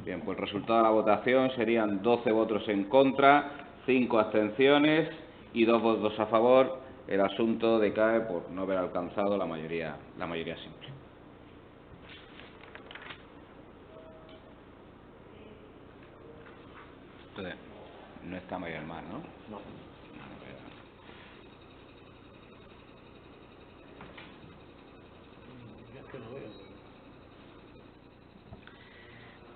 Bien, pues el resultado de la votación serían 12 votos en contra, 5 abstenciones y 2 votos a favor. El asunto decae por no haber alcanzado la mayoría simple. Entonces, no está María del Mar, ¿no? No. Es que no veo.